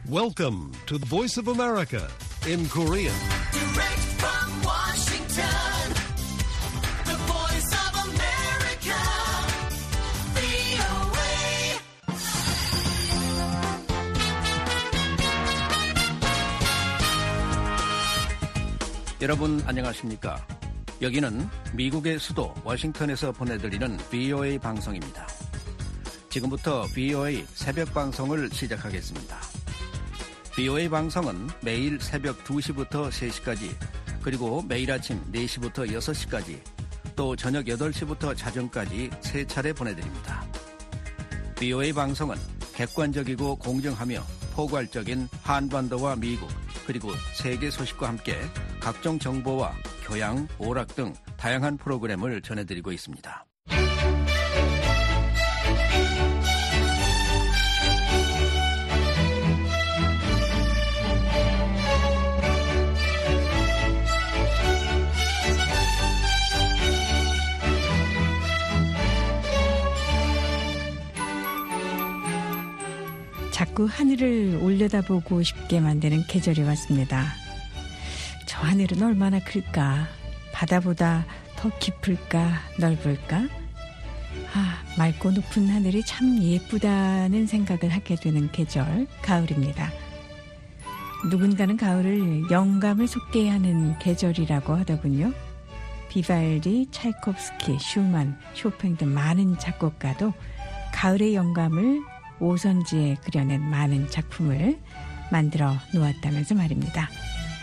Welcome to the Voice of America in Korean. Direct from Washington, the Voice of America, VOA. 여러분 안녕하십니까? 여기는 미국의 수도 워싱턴에서 보내드리는 VOA 방송입니다. 지금부터 VOA 새벽 방송을 시작하겠습니다. VOA 방송은 매일 새벽 2시부터 3시까지, 그리고 매일 아침 4시부터 6시까지, 또 저녁 8시부터 자정까지 3차례 보내드립니다. VOA 방송은 객관적이고 공정하며 포괄적인 한반도와 미국, 그리고 세계 소식과 함께 각종 정보와 교양, 오락 등 다양한 프로그램을 전해드리고 있습니다. 자꾸 하늘을 올려다보고 싶게 만드는 계절이 왔습니다. 저 하늘은 얼마나 클까? 바다보다 더 깊을까? 넓을까? 맑고 높은 하늘이 참 예쁘다는 생각을 하게 되는 계절, 가을입니다. 누군가는 가을을 영감을 솟게 하는 계절이라고 하더군요. 비발디, 차이콥스키, 슈만, 쇼팽 등 많은 작곡가도 가을의 영감을 오선지에 그려낸 많은 작품을 만들어 놓았다면서 말입니다.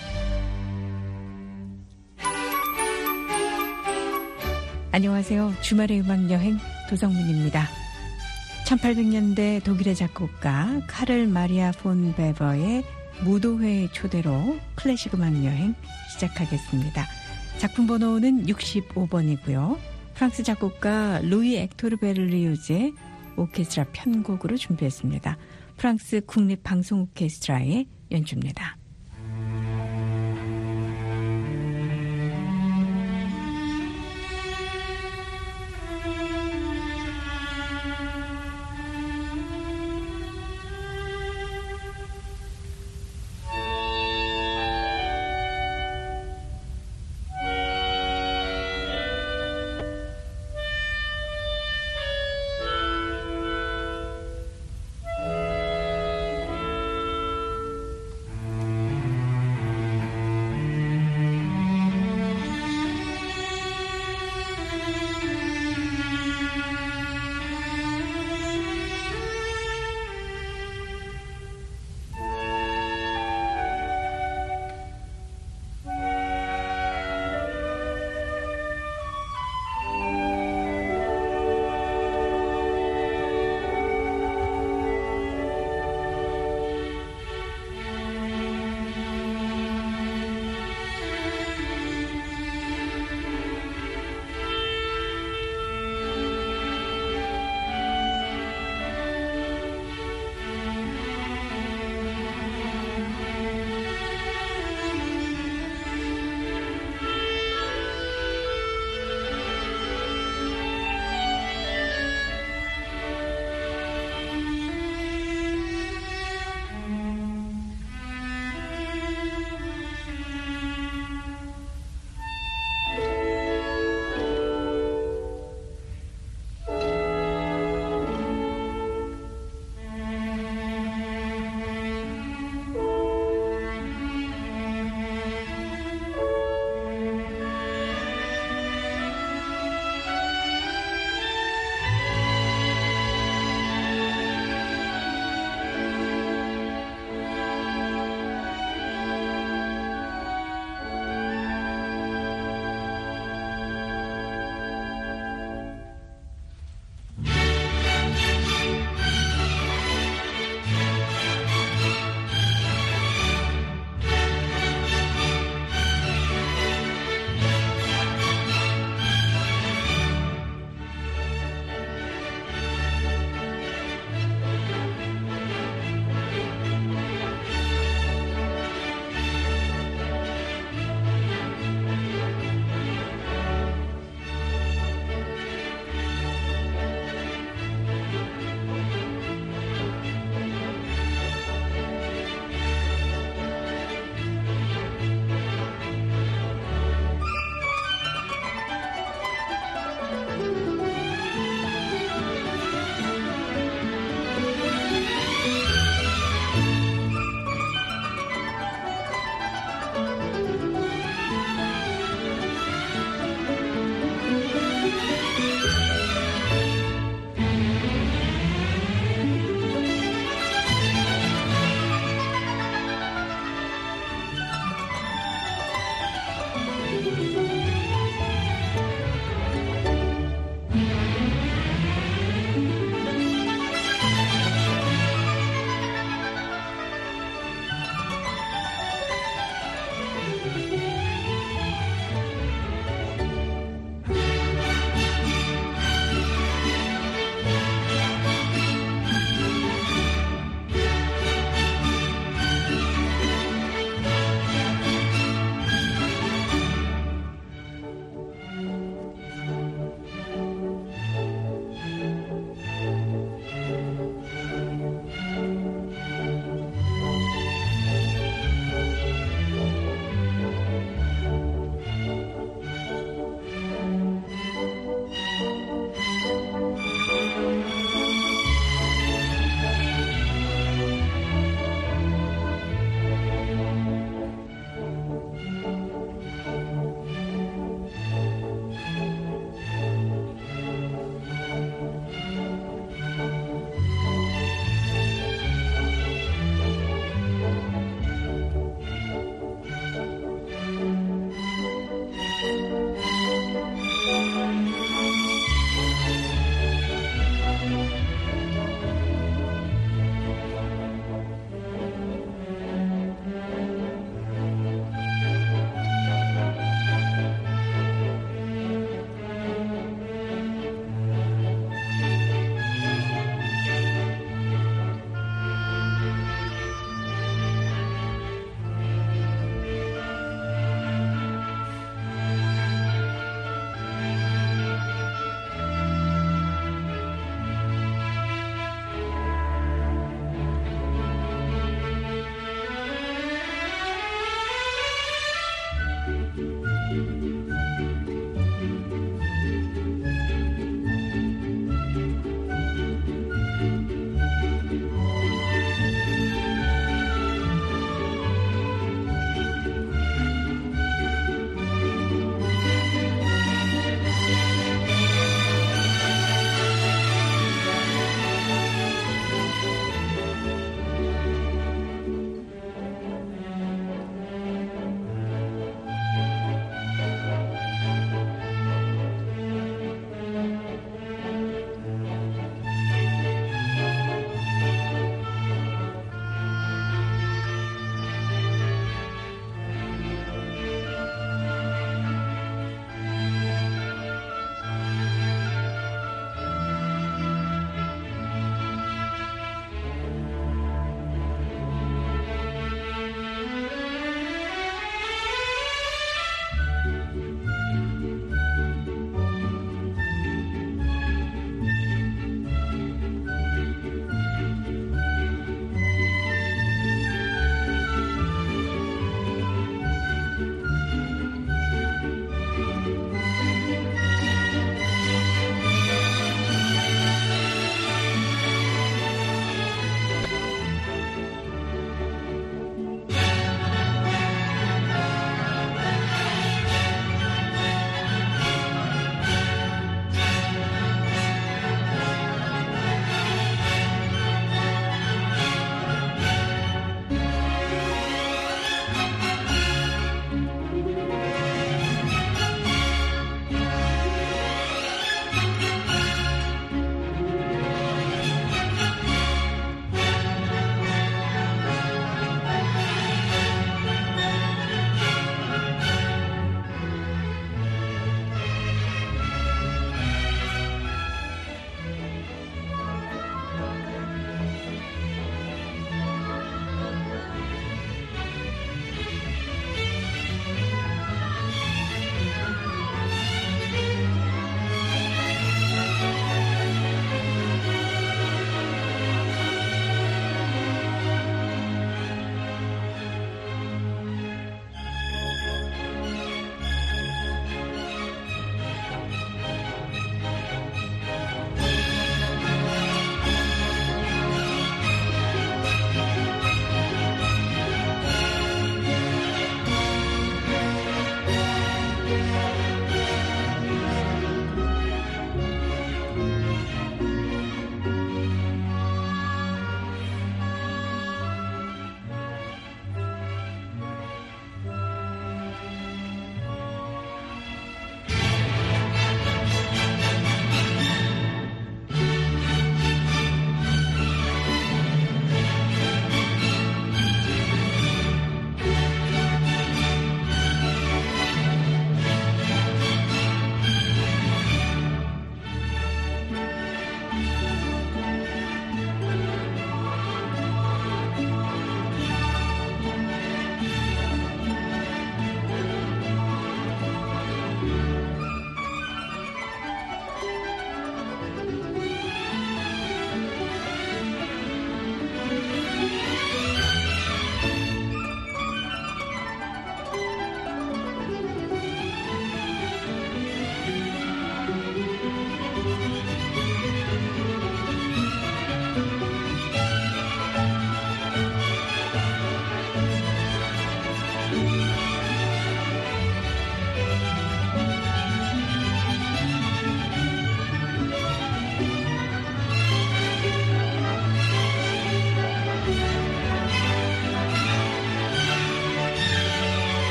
안녕하세요. 주말의 음악 여행 도성민입니다. 1800년대 독일의 작곡가 카를 마리아 폰 베버의 무도회의 초대로 클래식 음악 여행 시작하겠습니다. 작품 번호는 65번이고요. 프랑스 작곡가 루이 엑토르 베를리우즈의 오케스트라 편곡으로 준비했습니다. 프랑스 국립방송 오케스트라의 연주입니다.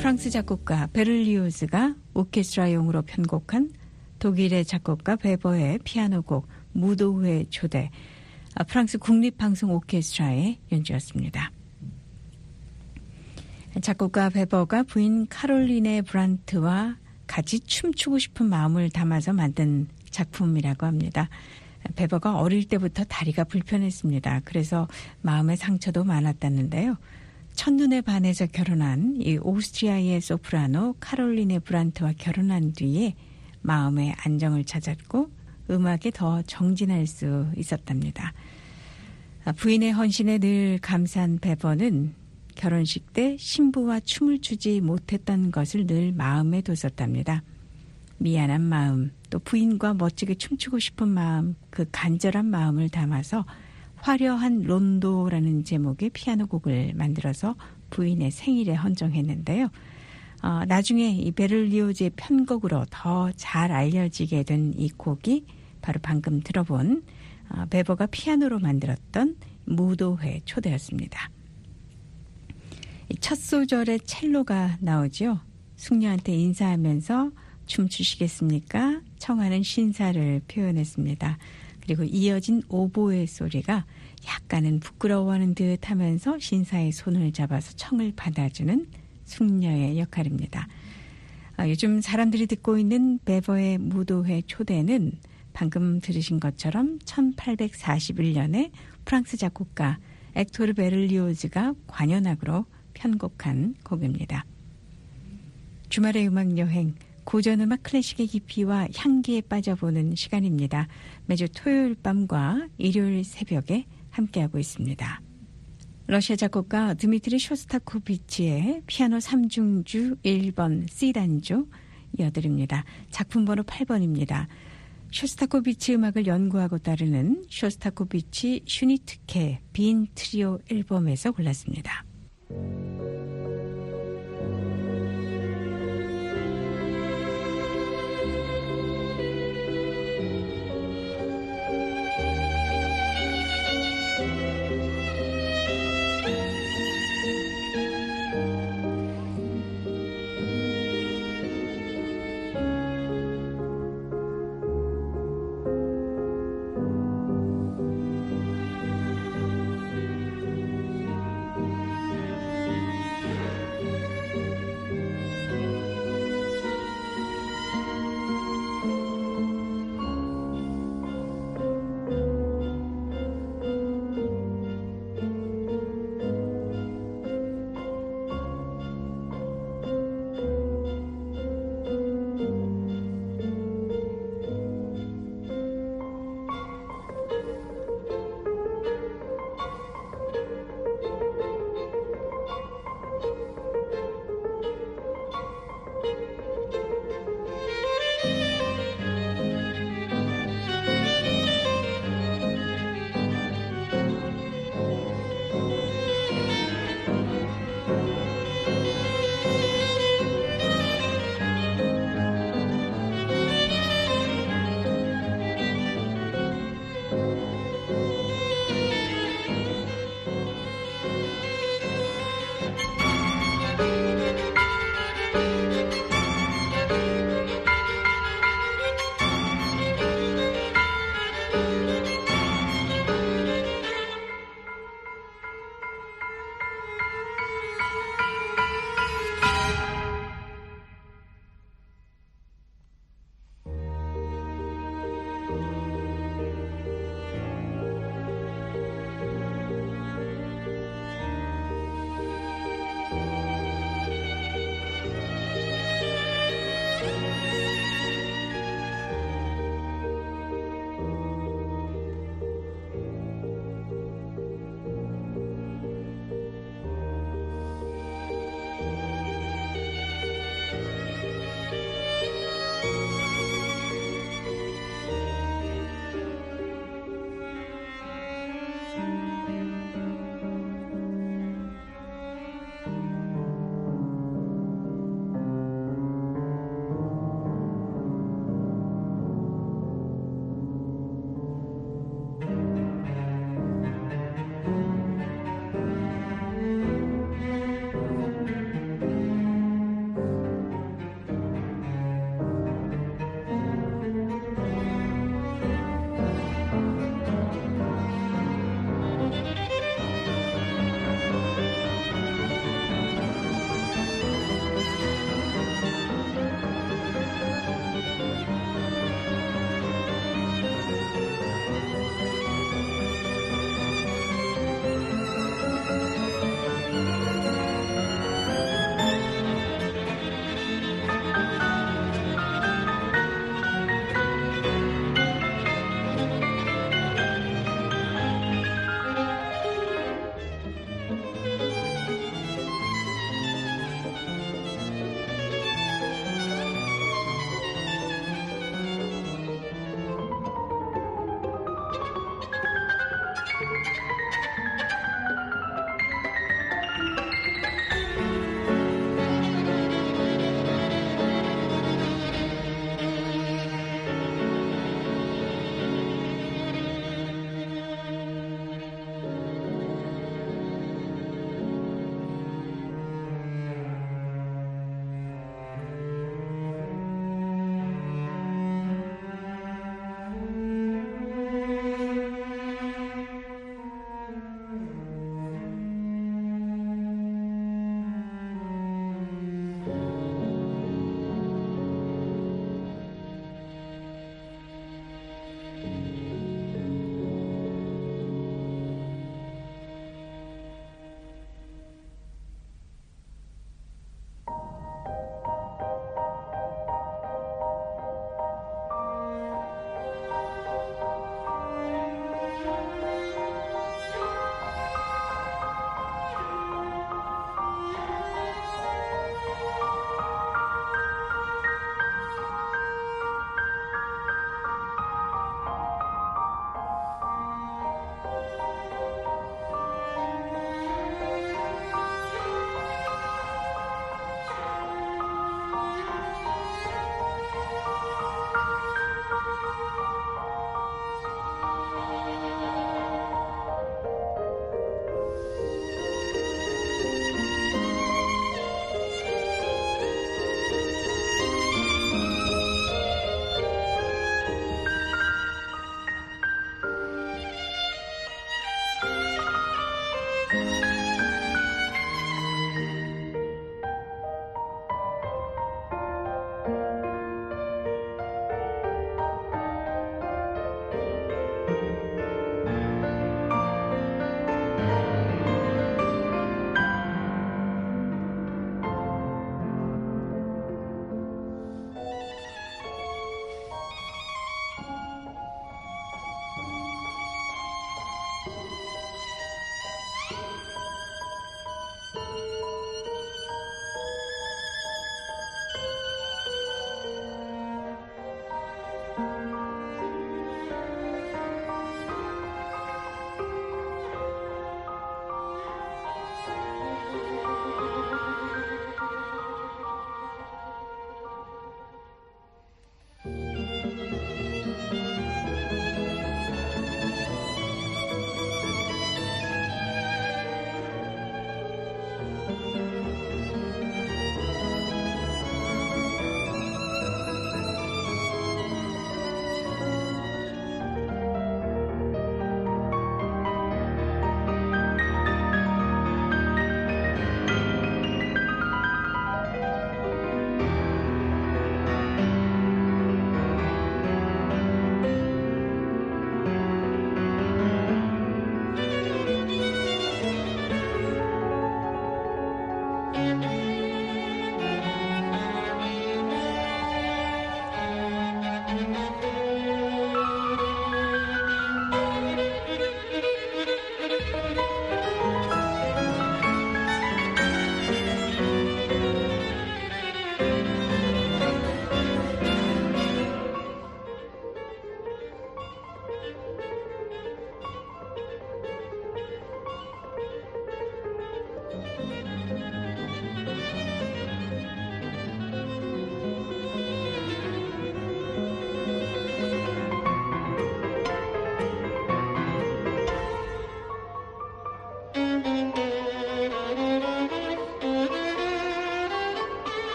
프랑스 작곡가 베를리오즈가 오케스트라용으로 편곡한 독일의 작곡가 베버의 피아노곡 무도회 초대, 프랑스 국립방송 오케스트라의 연주였습니다. 작곡가 베버가 부인 카롤리네 브란트와 같이 춤추고 싶은 마음을 담아서 만든 작품이라고 합니다. 베버가 어릴 때부터 다리가 불편했습니다. 그래서 마음의 상처도 많았다는데요. 첫눈에 반해서 결혼한 이 오스트리아의 소프라노 카롤리네 브란트와 결혼한 뒤에 마음의 안정을 찾았고 음악에 더 정진할 수 있었답니다. 부인의 헌신에 늘 감사한 베버는 결혼식 때 신부와 춤을 추지 못했던 것을 늘 마음에 뒀었답니다. 미안한 마음, 또 부인과 멋지게 춤추고 싶은 마음, 그 간절한 마음을 담아서 화려한 론도라는 제목의 피아노 곡을 만들어서 부인의 생일에 헌정했는데요. 나중에 이 베를리오즈의 편곡으로 더 잘 알려지게 된 이 곡이 바로 방금 들어본 베버가 피아노로 만들었던 무도회 초대였습니다. 첫 소절에 첼로가 나오죠. 숙녀한테 인사하면서 춤추시겠습니까? 청하는 신사를 표현했습니다. 그리고 이어진 오보의 소리가 약간은 부끄러워하는 듯 하면서 신사의 손을 잡아서 청을 받아주는 숙녀의 역할입니다. 요즘 사람들이 듣고 있는 베버의 무도회 초대는 방금 들으신 것처럼 1841년에 프랑스 작곡가 액토르 베를리오즈가 관현악으로 편곡한 곡입니다. 주말의 음악여행, 고전음악 클래식의 깊이와 향기에 빠져보는 시간입니다. 매주 토요일 밤과 일요일 새벽에 함께하고 있습니다. 러시아 작곡가 드미트리 쇼스타코비치의 피아노 3중주 1번 C단조 이어드립니다. 작품 번호 8번입니다. 쇼스타코비치 음악을 연구하고 따르는 쇼스타코비치 슈니트케 빈 트리오 앨범에서 골랐습니다.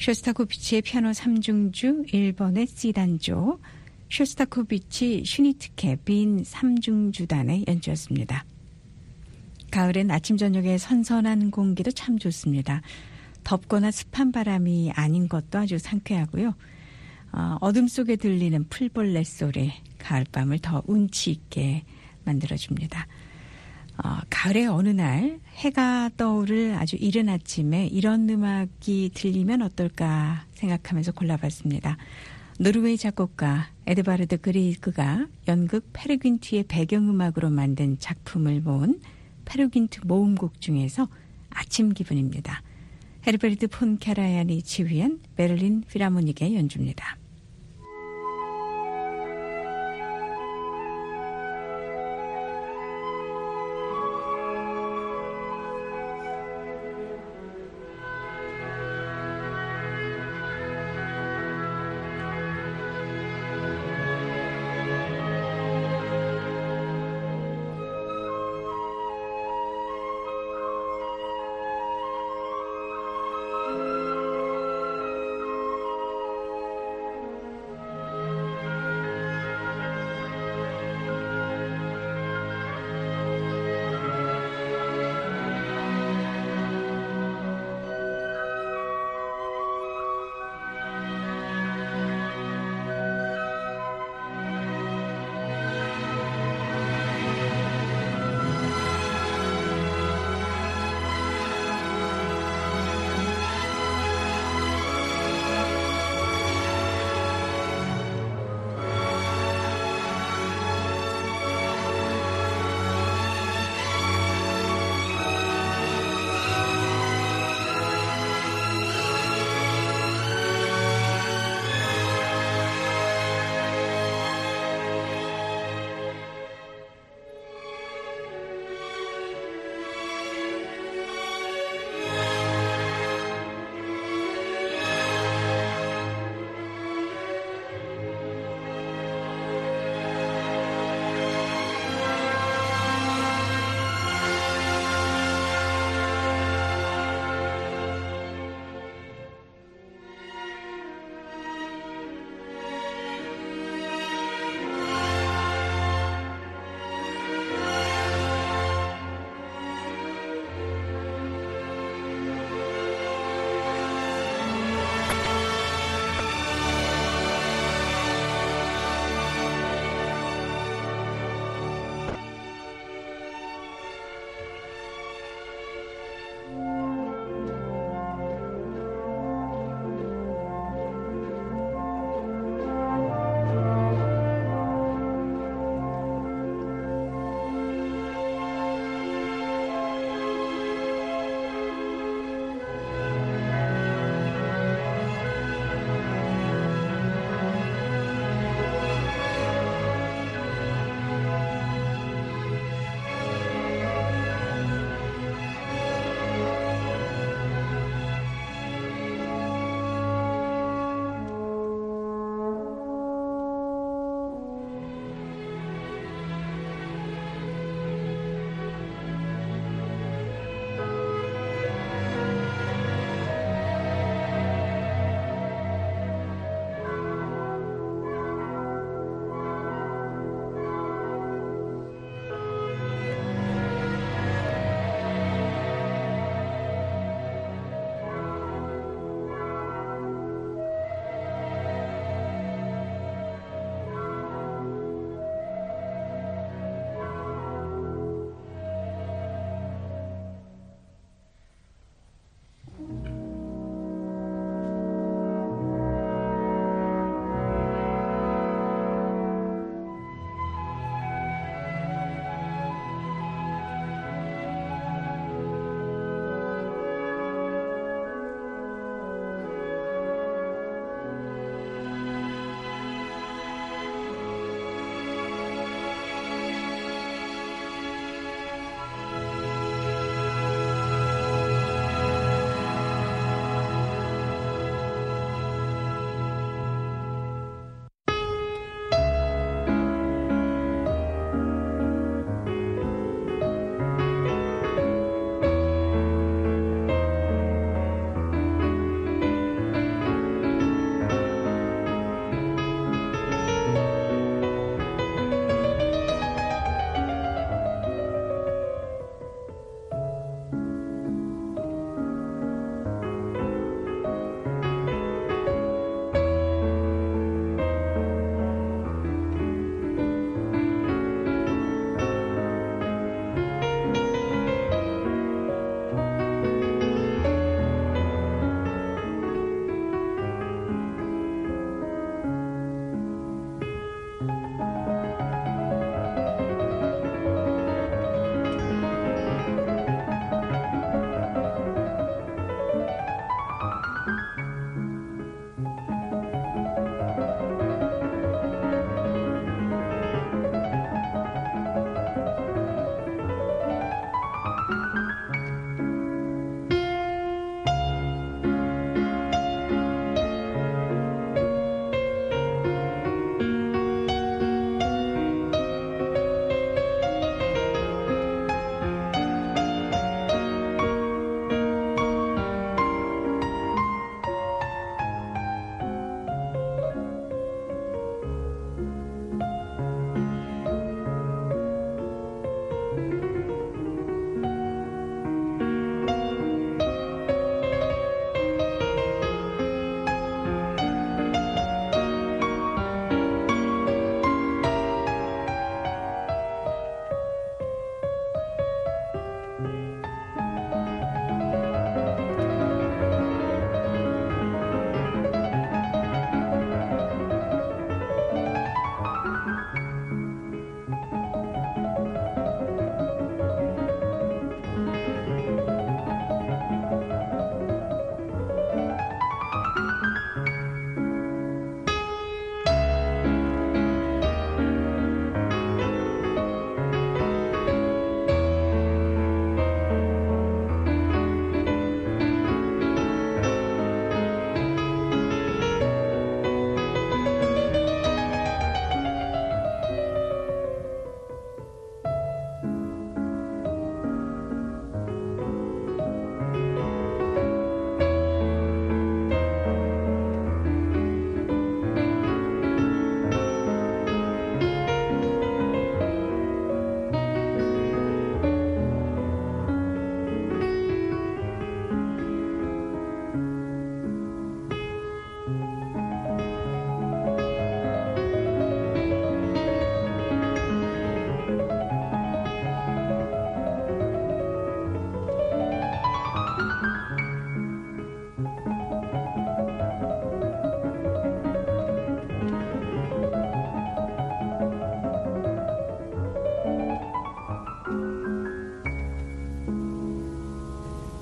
쇼스타코비치의 피아노 3중주 1번의 C단조, 쇼스타코비치 슈니트케 빈 3중주단의 연주였습니다. 가을엔 아침 저녁에 선선한 공기도 참 좋습니다. 덥거나 습한 바람이 아닌 것도 아주 상쾌하고요. 어둠 속에 들리는 풀벌레 소리, 가을밤을 더 운치 있게 만들어줍니다. 가을의 어느 날 해가 떠오를 아주 이른 아침에 이런 음악이 들리면 어떨까 생각하면서 골라봤습니다. 노르웨이 작곡가 에드바르드 그리그가 연극 페르귄트의 배경음악으로 만든 작품을 모은 페르귄트 모음곡 중에서 아침 기분입니다. 헤르베르트 폰 카라얀이 지휘한 베를린 필하모닉의 연주입니다.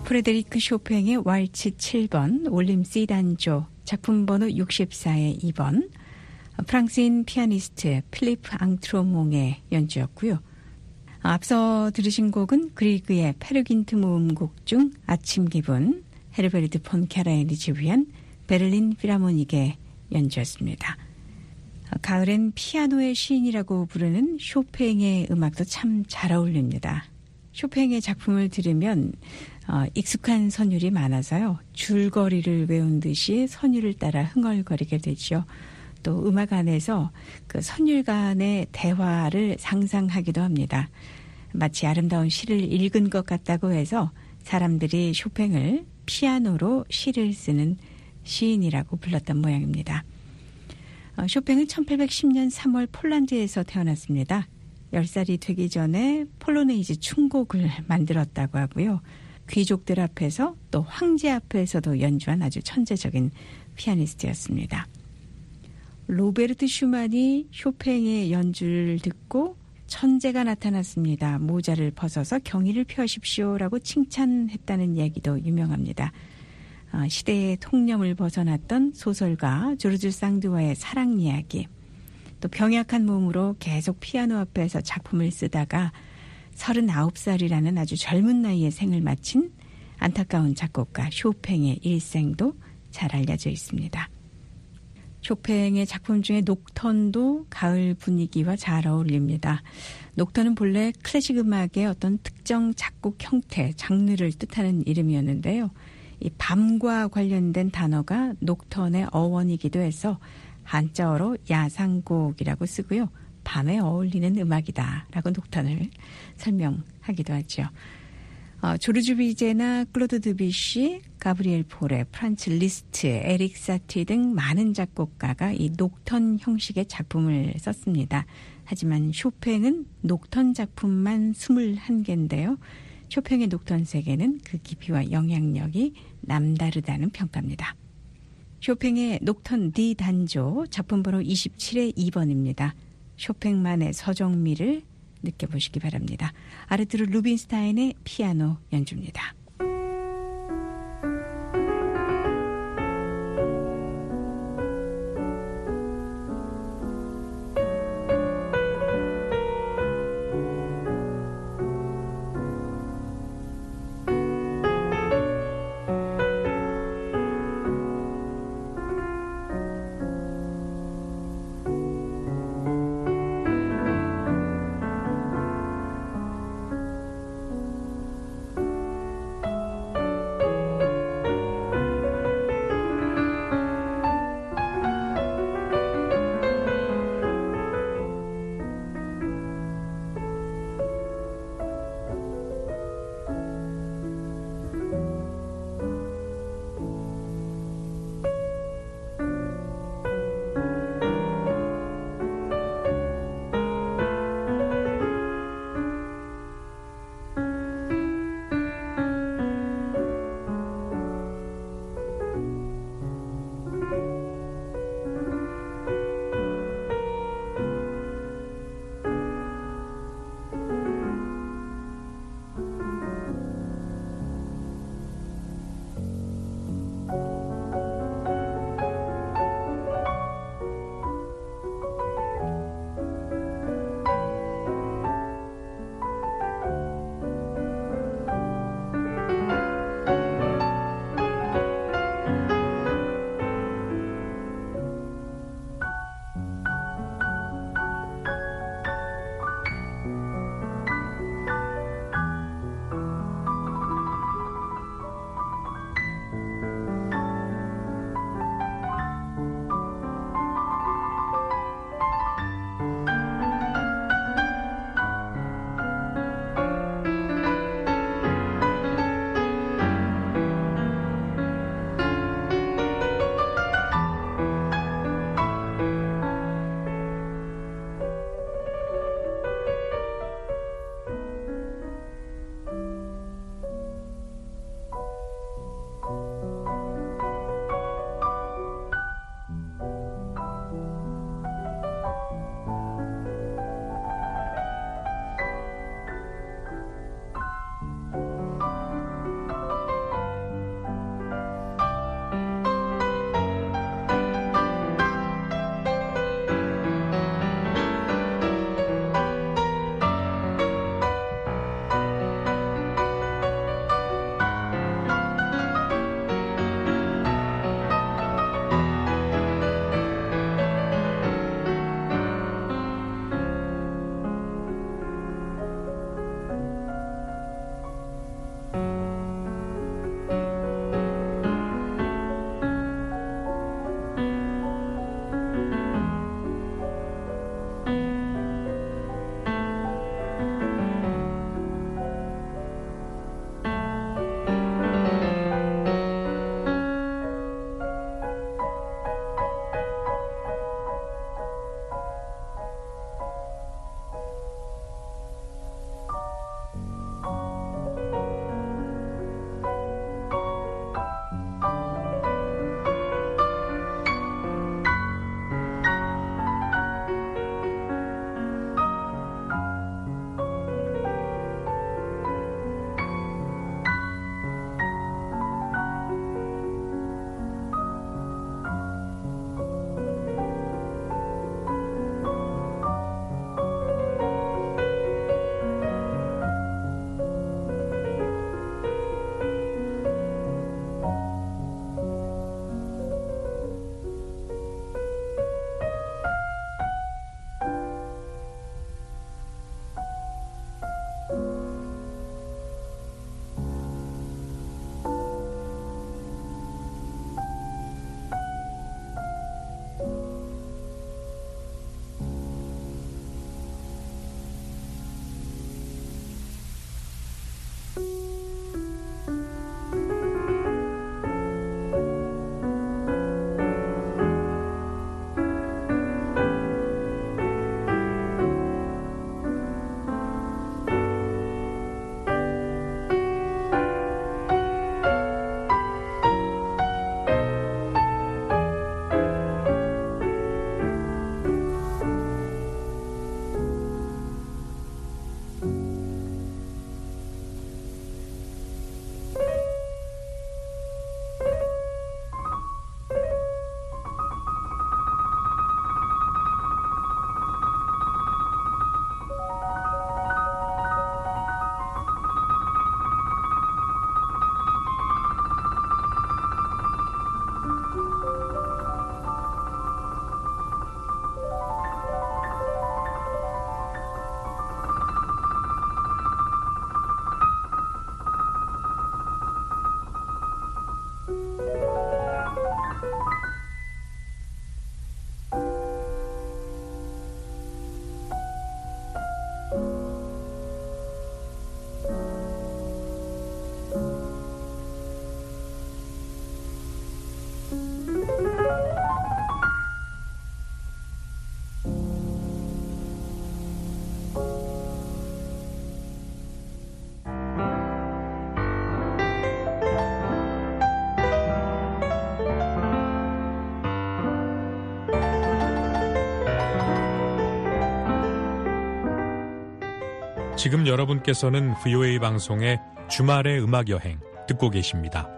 프레데리크 쇼팽의 왈츠 7번, 올림 C 단조, 작품 번호 64의 2번, 프랑스인 피아니스트 필리프 앙트로몽의 연주였고요. 앞서 들으신 곡은 그리그의 페르긴트 모음곡 중 아침 기분, 헤르베르트 폰 카라얀이 지휘한 베를린 필하모닉의 연주였습니다. 가을엔 피아노의 시인이라고 부르는 쇼팽의 음악도 참 잘 어울립니다. 쇼팽의 작품을 들으면 익숙한 선율이 많아서요. 줄거리를 외운 듯이 선율을 따라 흥얼거리게 되죠. 또 음악 안에서 그 선율 간의 대화를 상상하기도 합니다. 마치 아름다운 시를 읽은 것 같다고 해서 사람들이 쇼팽을 피아노로 시를 쓰는 시인이라고 불렀던 모양입니다. 쇼팽은 1810년 3월 폴란드에서 태어났습니다. 10살이 되기 전에 폴로네이즈 춤곡을 만들었다고 하고요. 귀족들 앞에서 또 황제 앞에서도 연주한 아주 천재적인 피아니스트였습니다. 로베르트 슈만이 쇼팽의 연주를 듣고 천재가 나타났습니다. 모자를 벗어서 경의를 표하십시오라고 칭찬했다는 얘기도 유명합니다. 시대의 통념을 벗어났던 소설가 조르주 쌍드와의 사랑 이야기, 또 병약한 몸으로 계속 피아노 앞에서 작품을 쓰다가 39살이라는 아주 젊은 나이에 생을 마친 안타까운 작곡가 쇼팽의 일생도 잘 알려져 있습니다. 쇼팽의 작품 중에 녹턴도 가을 분위기와 잘 어울립니다. 녹턴은 본래 클래식 음악의 어떤 특정 작곡 형태, 장르를 뜻하는 이름이었는데요. 이 밤과 관련된 단어가 녹턴의 어원이기도 해서 한자어로 야상곡이라고 쓰고요. 밤에 어울리는 음악이다라고 녹턴을 설명하기도 하죠. 조르주 비제나 클로드 드뷔시, 가브리엘 포레, 프란츠 리스트, 에릭 사티 등 많은 작곡가가 이 녹턴 형식의 작품을 썼습니다. 하지만 쇼팽은 녹턴 작품만 21개인데요. 쇼팽의 녹턴 세계는 그 깊이와 영향력이 남다르다는 평가입니다. 쇼팽의 녹턴 D 단조, 작품 번호 27의 2번입니다. 쇼팽만의 서정미를 느껴보시기 바랍니다. 아르투르 루빈스타인의 피아노 연주입니다. 지금 여러분께서는 VOA 방송의 주말의 음악여행 듣고 계십니다.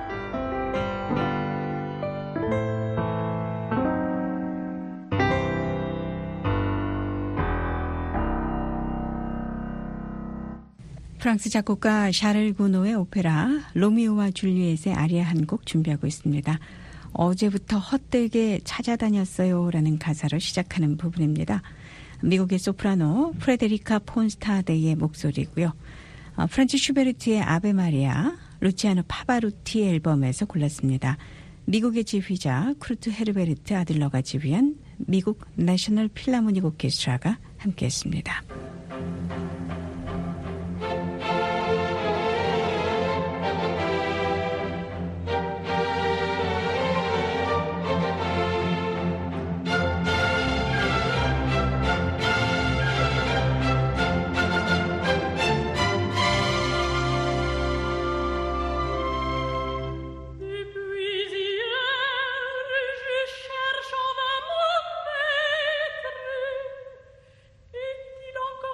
프랑스 작곡가 샤를 고노의 오페라 로미오와 줄리엣의 아리아 한 곡 준비하고 있습니다. 어제부터 헛되게 찾아다녔어요 라는 가사로 시작하는 부분입니다. 미국의 소프라노 프레데리카 폰스타데이의 목소리고요. 프란츠 슈베르트의 아베 마리아, 루치아노 파바루티 앨범에서 골랐습니다. 미국의 지휘자 쿠르트 헤르베르트 아들러가 지휘한 미국 내셔널 필라모닉 오케스트라가 함께했습니다. Encore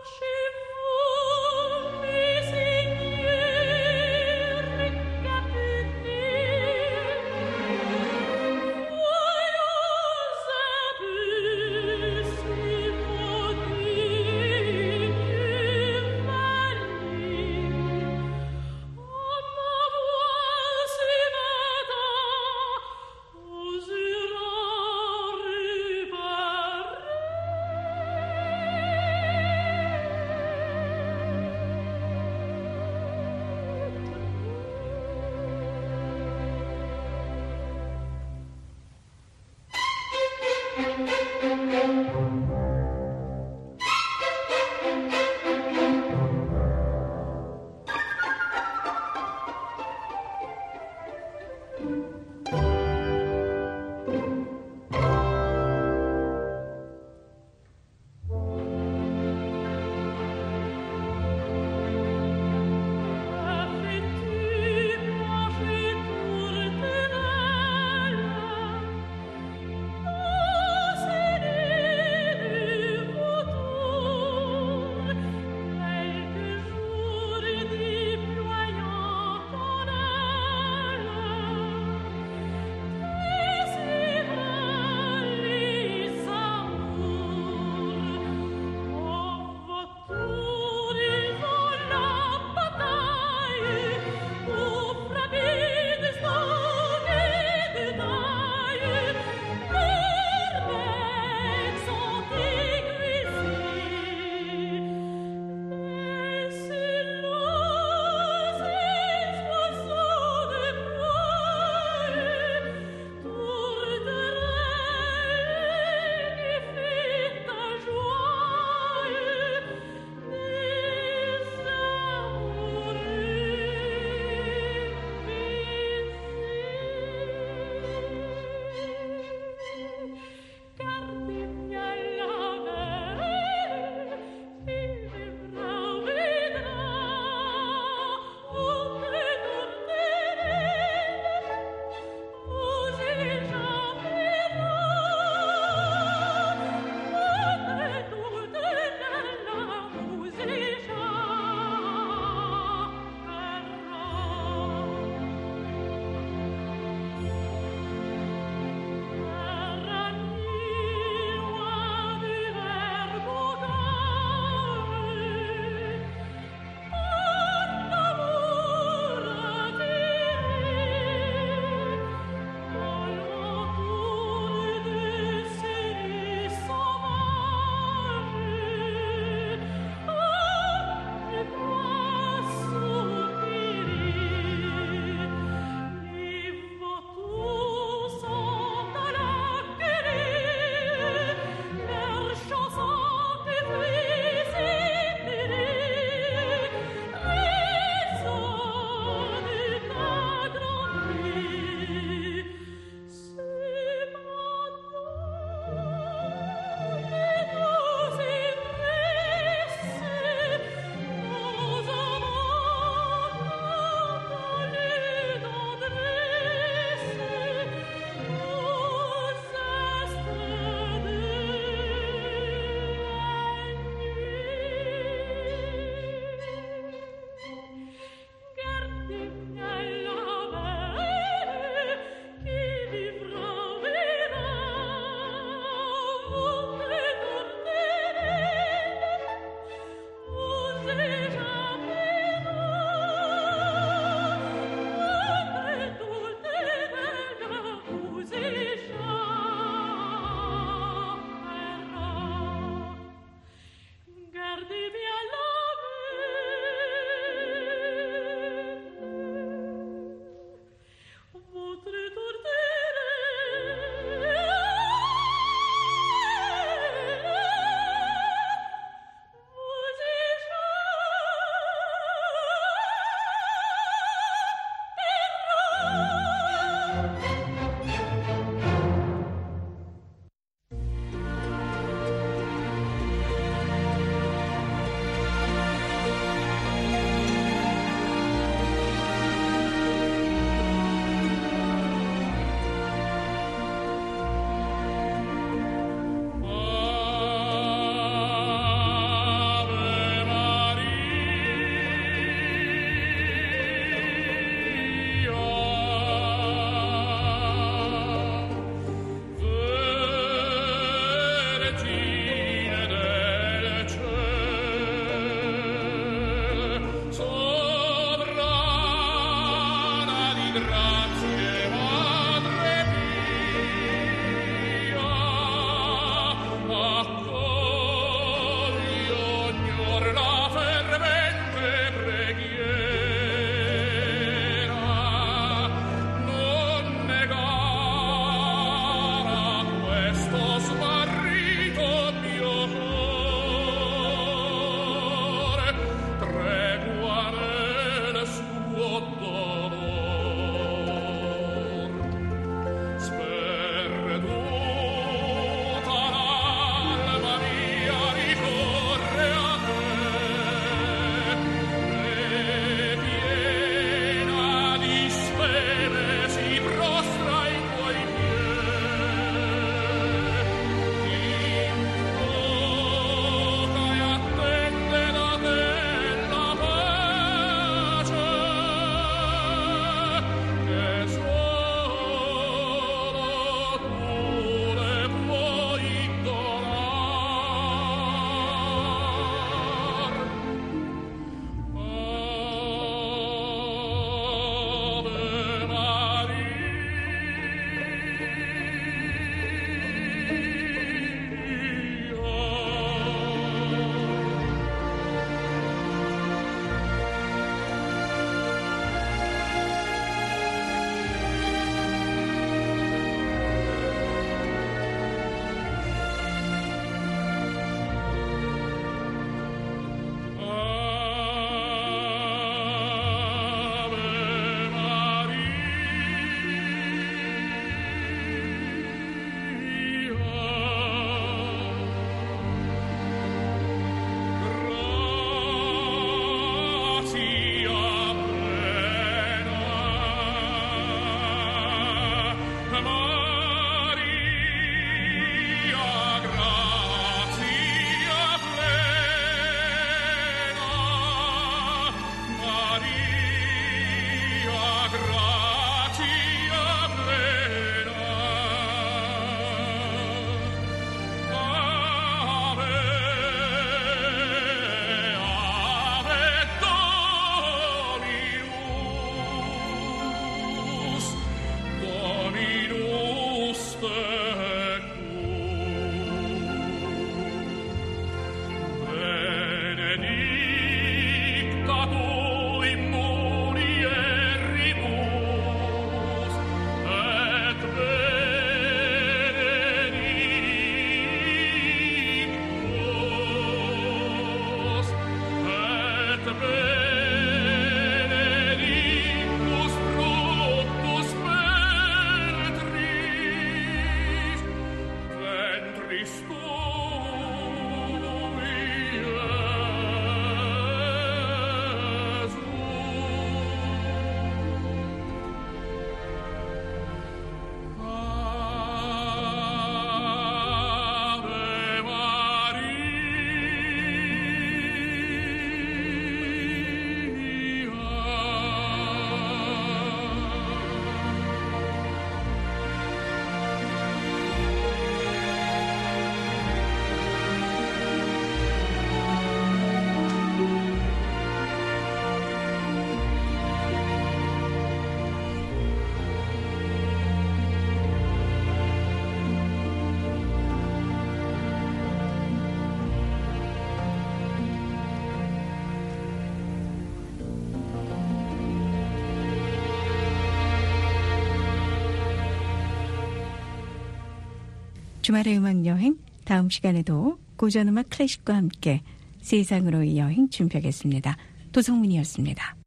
주말의 음악여행, 다음 시간에도 고전음악 클래식과 함께 세상으로의 여행 준비하겠습니다. 도성문이었습니다.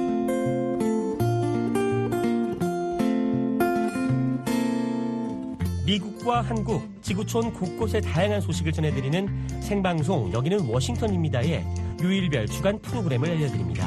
미국과 한국, 지구촌 곳곳의 다양한 소식을 전해드리는 생방송 여기는 워싱턴입니다의 요일별 주간 프로그램을 알려드립니다.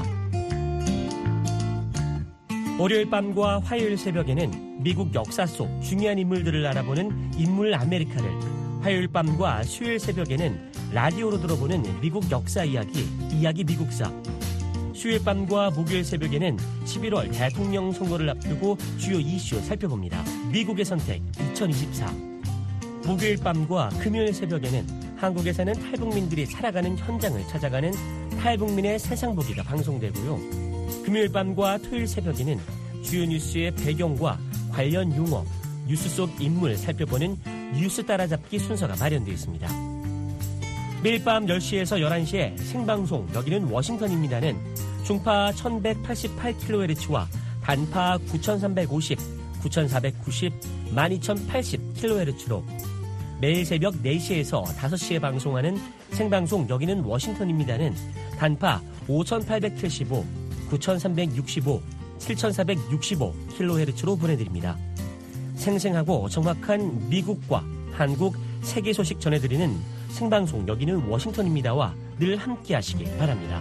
월요일 밤과 화요일 새벽에는 미국 역사 속 중요한 인물들을 알아보는 인물 아메리카를, 화요일 밤과 수요일 새벽에는 라디오로 들어보는 미국 역사 이야기, 이야기 미국사, 수요일 밤과 목요일 새벽에는 11월 대통령 선거를 앞두고 주요 이슈 살펴봅니다. 미국의 선택 2024. 목요일 밤과 금요일 새벽에는 한국에 사는 탈북민들이 살아가는 현장을 찾아가는 탈북민의 세상 보기가 방송되고요. 금요일 밤과 토요일 새벽에는 주요 뉴스의 배경과 관련 용어, 뉴스 속 인물 살펴보는 뉴스 따라잡기 순서가 마련되어 있습니다. 매일 밤 10시에서 11시에 생방송 여기는 워싱턴입니다는 중파 1188kHz와 단파 9350, 9490, 12080kHz로 매일 새벽 4시에서 5시에 방송하는 생방송 여기는 워싱턴입니다는 단파 5875, 9365, 7465kHz로 보내드립니다. 생생하고 정확한 미국과 한국, 세계 소식 전해드리는 생방송 여기는 워싱턴입니다와 늘 함께 하시기 바랍니다.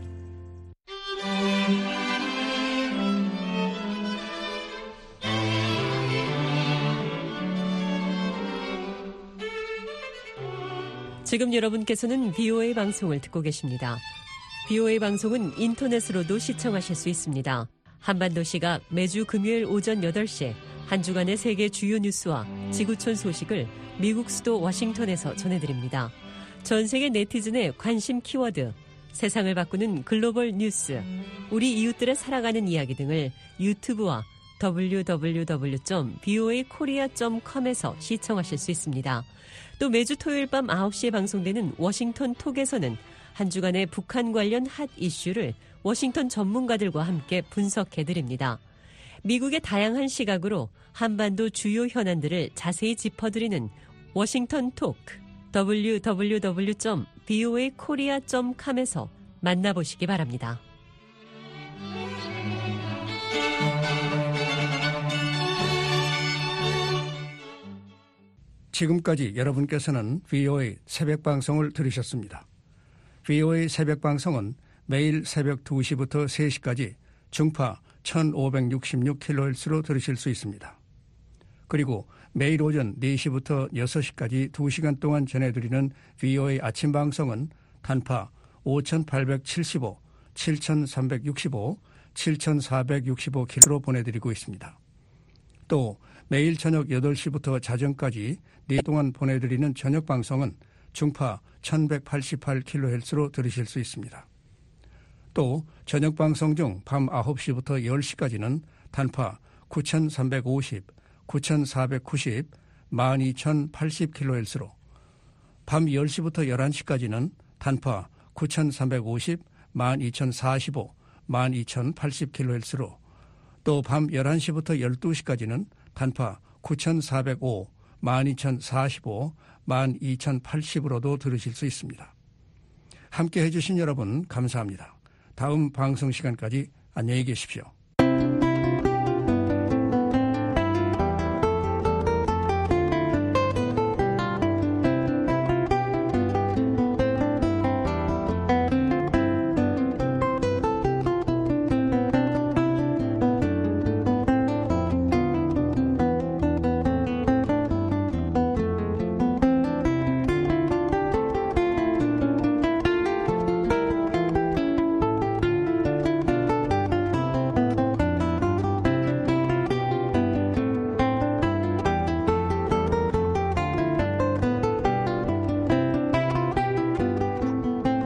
지금 여러분께서는 VOA 방송을 듣고 계십니다. VOA 방송은 인터넷으로도 시청하실 수 있습니다. 한반도 시각 매주 금요일 오전 8시 한 주간의 세계 주요 뉴스와 지구촌 소식을 미국 수도 워싱턴에서 전해드립니다. 전 세계 네티즌의 관심 키워드, 세상을 바꾸는 글로벌 뉴스, 우리 이웃들의 살아가는 이야기 등을 유튜브와 www.voakorea.com에서 시청하실 수 있습니다. 또 매주 토요일 밤 9시에 방송되는 워싱턴 톡에서는 한 주간의 북한 관련 핫 이슈를 워싱턴 전문가들과 함께 분석해드립니다. 미국의 다양한 시각으로 한반도 주요 현안들을 자세히 짚어드리는 워싱턴 톡, www.voakorea.com에서 만나보시기 바랍니다. 지금까지 여러분께서는 VOA 새벽방송을 들으셨습니다. VOA 새벽방송은 매일 새벽 2시부터 3시까지 중파 1566kHz로 들으실 수 있습니다. 그리고 매일 오전 4시부터 6시까지 2시간 동안 전해드리는 VOA 아침방송은 단파 5875, 7365, 7465kHz로 보내드리고 있습니다. 또 매일 저녁 8시부터 자정까지 4시간 동안 보내드리는 저녁방송은 중파 1188kHz로 들으실 수 있습니다. 또 저녁방송 중 밤 9시부터 10시까지는 단파 9350, 9490, 12080kHz로, 밤 10시부터 11시까지는 단파 9350, 12045, 12080kHz로, 또 밤 11시부터 12시까지는 단파 9405, 12045, 12080으로도 들으실 수 있습니다. 함께 해주신 여러분 감사합니다. 다음 방송 시간까지 안녕히 계십시오.